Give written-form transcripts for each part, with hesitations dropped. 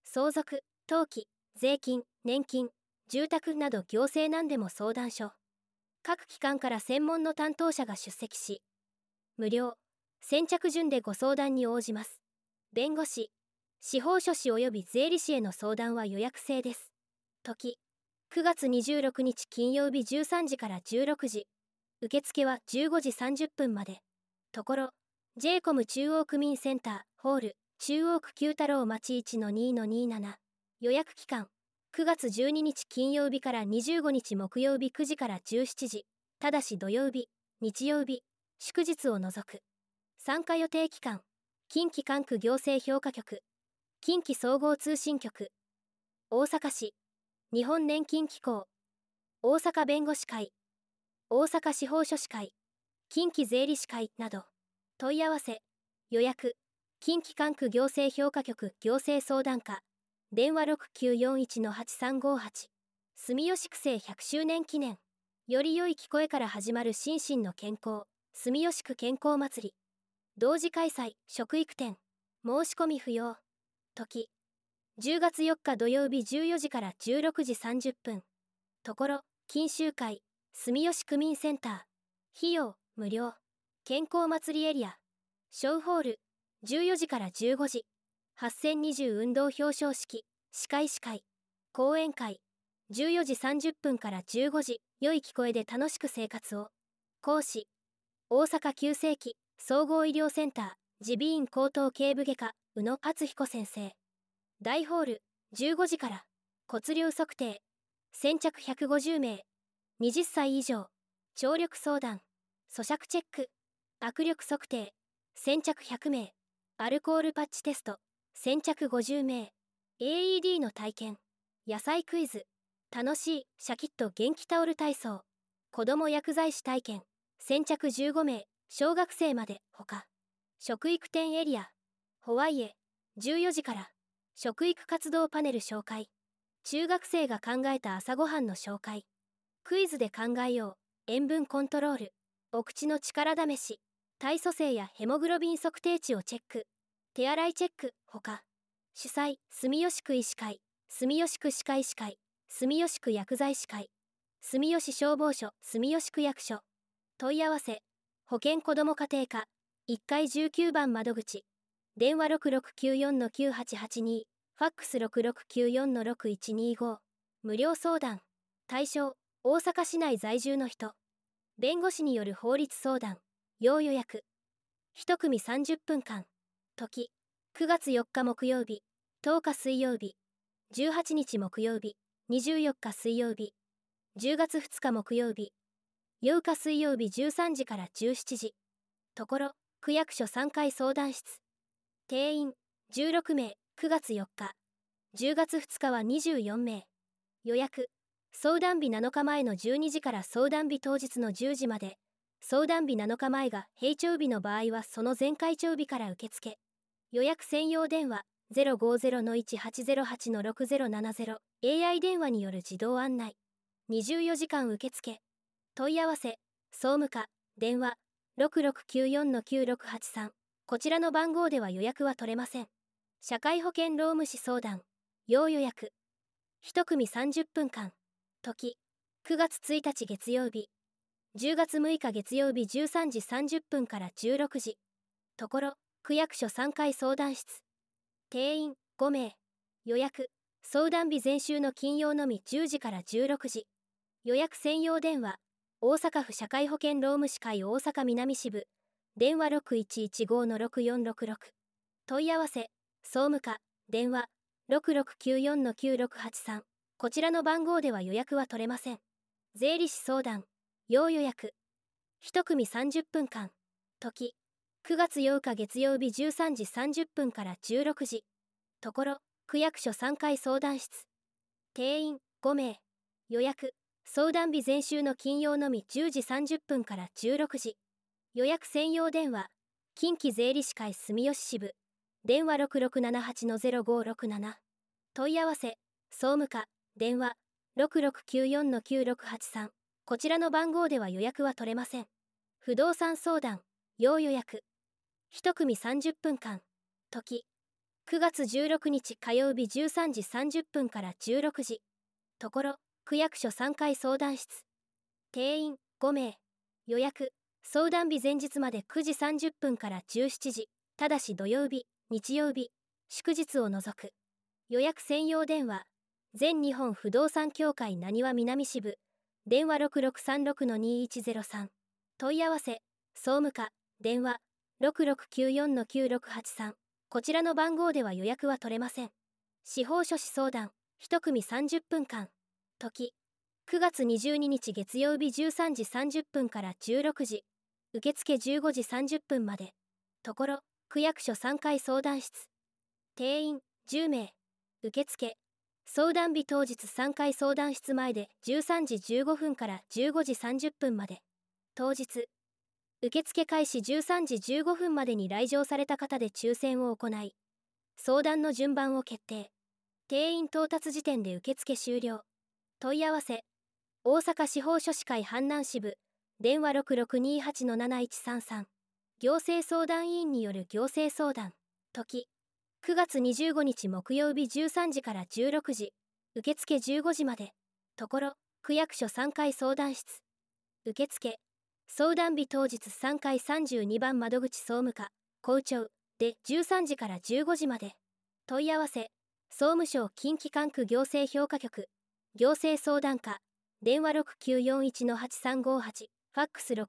相続、登記、税金、年金、住宅など行政なんでも相談所。各機関から専門の担当者が出席し、無料、先着順でご相談に応じます。弁護士、司法書士及び税理士への相談は予約制です。時、9月26日金曜日13時から16時。受付は15時30分まで。ところ、j コム中央区民センター、ホール、中央区九太郎町 1-2-27。予約期間、9月12日金曜日から25日木曜日9時から17時。ただし土曜日、日曜日、祝日を除く。参加予定期間、近畿管区行政評価局、近畿総合通信局、大阪市、日本年金機構、大阪弁護士会、大阪司法書士会、近畿税理士会など。問い合わせ、予約、近畿管区行政評価局行政相談課、電話6941-8358。住吉区政100周年記念。より良い聞こえから始まる心身の健康、住吉区健康祭り。同時開催、食育展。申し込み不要。時、10月4日土曜日14時から16時30分。ところ、錦秋会、住吉区民センター。費用、無料。健康祭りエリア。ショーホール、14時から15時。8020運動表彰式、司会。講演会、14時30分から15時。良い聞こえで楽しく生活を。講師、大阪急性期、総合医療センター、耳鼻咽喉頭頸部外科、宇野敦彦先生。大ホール、15時から。骨量測定、先着150名。20歳以上、聴力相談、咀嚼チェック、握力測定、先着100名。アルコールパッチテスト、先着50名。AED の体験、野菜クイズ、楽しいシャキッと元気タオル体操、子ども薬剤師体験、先着15名。小学生までほか。食育展エリア、ホワイエ、14時から。食育活動パネル紹介、中学生が考えた朝ごはんの紹介、クイズで考えよう、塩分コントロール、お口の力試し、体組成やヘモグロビン測定値をチェック、手洗いチェックほか。主催、住吉区医師会、住吉区歯科医師会、住吉区薬剤師会、住吉消防署、住吉区役所。問い合わせ、保健子ども家庭課、1階19番窓口、電話6694-9882、ファックス6694-6125。無料相談。対象、大阪市内在住の人。弁護士による法律相談。要予約。1組30分間。時、9月4日木曜日、10日水曜日、18日木曜日、24日水曜日、10月2日木曜日、8日水曜日13時から17時。ところ、区役所3階相談室。定員、16名、9月4日。10月2日は24名。予約、相談日7日前の12時から相談日当日の10時まで。相談日7日前が閉庁日の場合はその前開庁日から受付。予約専用電話、050-1808-6070。AI 電話による自動案内。24時間受付。問い合わせ、総務課、電話、6694-9683。こちらの番号では予約は取れません。社会保険労務士相談、要予約。1組30分間。時、9月1日月曜日。10月6日月曜日13時30分から16時。ところ、区役所3階相談室。定員、5名。予約、相談日前週の金曜のみ10時から16時。予約専用電話、大阪府社会保険労務士会大阪南支部。電話6115-6466。問い合わせ、総務課、電話、6694-9683。こちらの番号では予約は取れません。税理士相談、要予約。1組30分間。時、9月8日月曜日13時30分から16時。ところ、区役所3階相談室。定員、5名。予約、相談日前週の金曜のみ10時30分から16時。予約専用電話、近畿税理士会住吉支部。電話6678-0567。問い合わせ、総務課、電話、6694-9683。こちらの番号では予約は取れません。不動産相談、要予約。1組30分間。時、 9月16日火曜日13時30分から16時。ところ、区役所3階相談室。定員5名。予約、相談日前日まで9時30分から17時。ただし土曜日、日曜日、祝日を除く。予約専用電話。全日本不動産協会なにわ南支部。電話6636-2103。問い合わせ、総務課、電話、6694-9683。こちらの番号では予約は取れません。司法書士相談、1組30分間。時、9月22日月曜日13時30分から16時。受付15時30分まで。ところ、区役所3階相談室。定員10名。受付、相談日当日3階相談室前で13時15分から15時30分まで。当日、受付開始13時15分までに来場された方で抽選を行い、相談の順番を決定。定員到達時点で受付終了。問い合わせ、大阪司法書士会阪南支部、電話6628-7133。行政相談委員による行政相談。時、9月25日木曜日13時から16時。受付15時まで。ところ、区役所3階相談室。受付、相談日当日3階32番窓口総務課、校長で13時から15時まで。問い合わせ、総務省近畿管区行政評価局、行政相談課、電話6941-8358、ファックス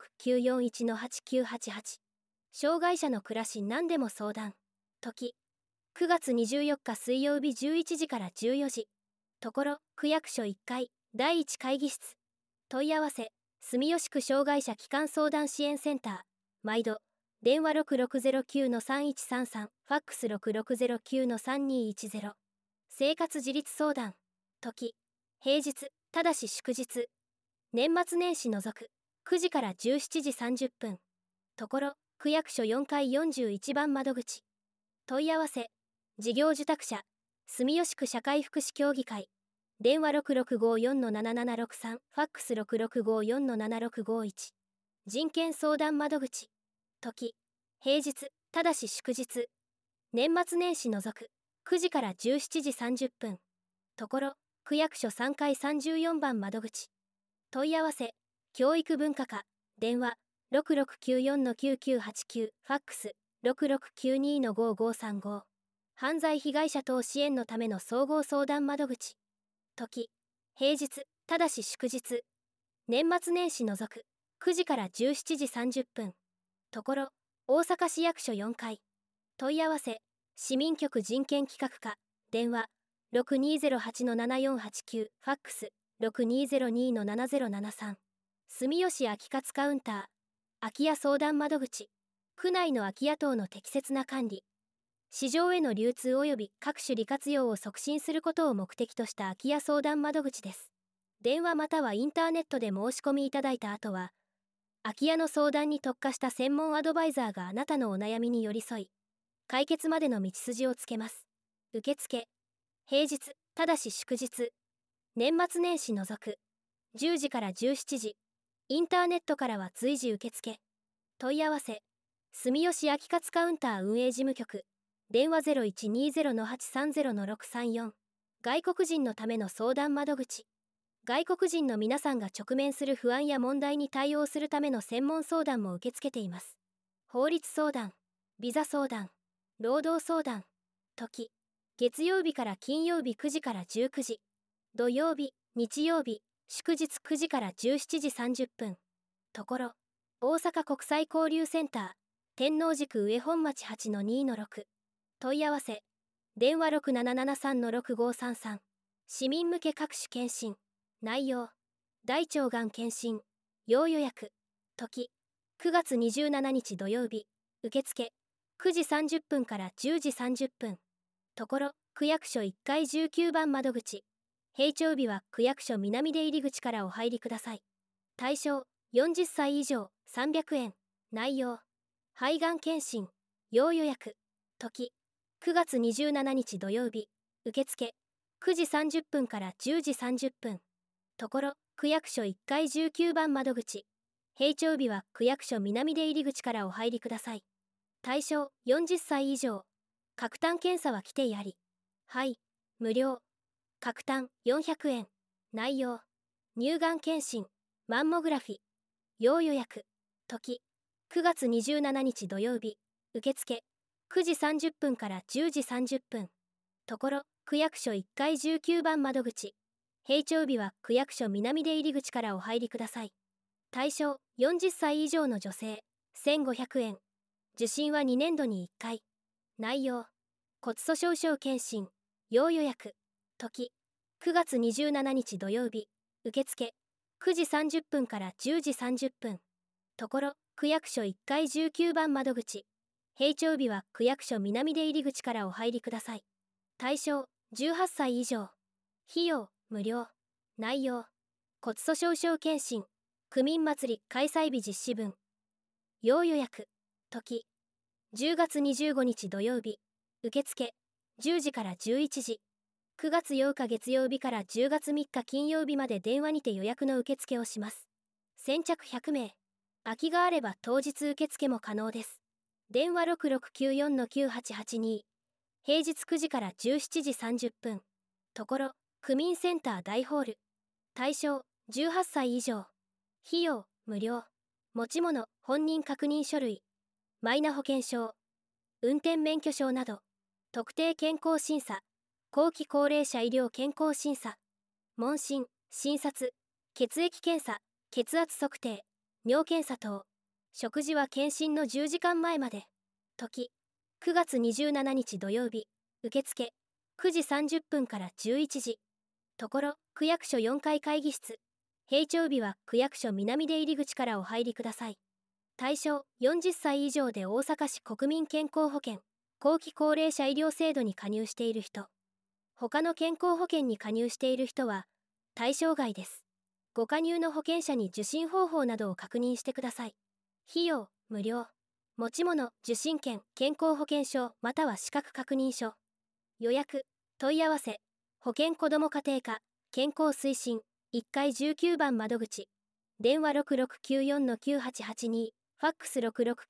6941-8988。障害者の暮らし何でも相談。時、9月24日水曜日11時から14時。ところ、区役所1階、第1会議室。問い合わせ、住吉区障害者基幹相談支援センター、毎度、電話6609-3133、ファックス6609-3210。生活自立相談。時、平日、ただし祝日。年末年始除く、9時から17時30分。ところ、区役所4階41番窓口。問い合わせ、事業受託者、住吉区社会福祉協議会。電話6654-7763、ファックス6654-7651。人権相談窓口。時、平日、ただし祝日。年末年始除く、9時から17時30分。ところ、区役所3階34番窓口。問い合わせ、教育文化課。電話、6694-9989、ファックス、6692-5535。犯罪被害者等支援のための総合相談窓口。時、平日、ただし祝日。年末年始除く、9時から17時30分。ところ、大阪市役所4階。問い合わせ、市民局人権企画課。電話、6208-7489、ファックス、6202-7073。住吉空き活カウンター。空き家相談窓口。区内の空き家等の適切な管理。市場への流通及び各種利活用を促進することを目的とした空き家相談窓口です。電話またはインターネットで申し込みいただいた後は、空き家の相談に特化した専門アドバイザーがあなたのお悩みに寄り添い、解決までの道筋をつけます。受付、平日、ただし祝日。年末年始除く、10時から17時。インターネットからは随時受付。問い合わせ、住吉空き活カウンター運営事務局。電話0120-830-634。外国人のための相談窓口。外国人の皆さんが直面する不安や問題に対応するための専門相談も受け付けています。法律相談、ビザ相談、労働相談。時、月曜日から金曜日9時から19時。土曜日、日曜日、祝日9時から17時30分。ところ、大阪国際交流センター、天王寺区上本町 8-2-6。問い合わせ、電話6773-6533。市民向け各種検診。内容、大腸がん検診。要予約。時、9月27日土曜日。受付、9時30分から10時30分。ところ、区役所1階19番窓口。閉庁日は区役所南出入り口からお入りください。対象、40歳以上、300円。内容、肺がん検診。要予約。時、9月27日土曜日。受付、9時30分から10時30分。ところ、区役所1階19番窓口。閉庁日は区役所南出入り口からお入りください。対象、40歳以上。 角炭検査は規定あり。はい、無料。角炭400円。内容。乳がん検診、マンモグラフィ。要予約。時。9月27日土曜日。受付。9時30分から10時30分。ところ、区役所1階19番窓口。閉庁日は区役所南出入り口からお入りください。対象、40歳以上の女性、1500円。受診は2年度に1回。内容。骨粗しょう症検診、要予約。時。9月27日土曜日。受付。9時30分から10時30分。ところ、区役所1階19番窓口。閉庁日は区役所南出入り口からお入りください。対象、18歳以上。費用、無料。内容。骨粗しょう症検診、区民祭り開催日実施分。要予約。時。10月25日土曜日。受付。10時から11時。9月8日月曜日から10月3日金曜日まで電話にて予約の受付をします。先着100名。空きがあれば当日受付も可能です。電話6694-9882。平日9時から17時30分。ところ、区民センター大ホール。対象、18歳以上。費用、無料。持ち物、本人確認書類。マイナ保険証。運転免許証など。特定健康審査。後期高齢者医療健康審査。問診、診察。血液検査、血圧測定。尿検査等。食事は検診の10時間前まで。時。9月27日土曜日。受付。9時30分から11時。ところ、区役所4階会議室。閉庁日は区役所南出入り口からお入りください。対象、40歳以上で大阪市国民健康保険、後期高齢者医療制度に加入している人。他の健康保険に加入している人は、対象外です。ご加入の保険者に受診方法などを確認してください。費用、無料。持ち物、受診券、健康保険証または資格確認書。予約、問い合わせ、保健子ども家庭課、健康推進、1階19番窓口。電話6694-9882、ファックス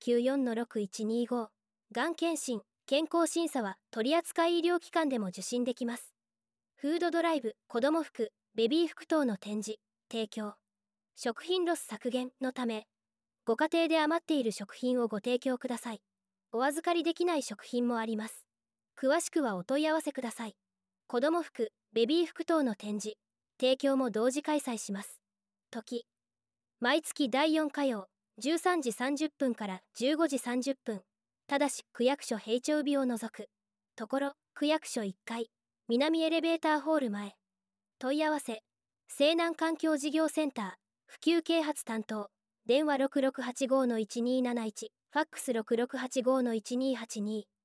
6694-6125。がん検診、健康審査は取扱医療機関でも受診できます。フードドライブ、子ども服、ベビー服等の展示、提供。食品ロス削減のため、ご家庭で余っている食品をご提供ください。お預かりできない食品もあります。詳しくはお問い合わせください。子ども服、ベビー服等の展示、提供も同時開催します。時。毎月第4火曜、13時30分から15時30分。ただし、区役所閉庁日を除く。ところ、区役所1階、南エレベーターホール前。問い合わせ、西南環境事業センター、普及啓発担当。電話6685-1271、ファックス6685-1282。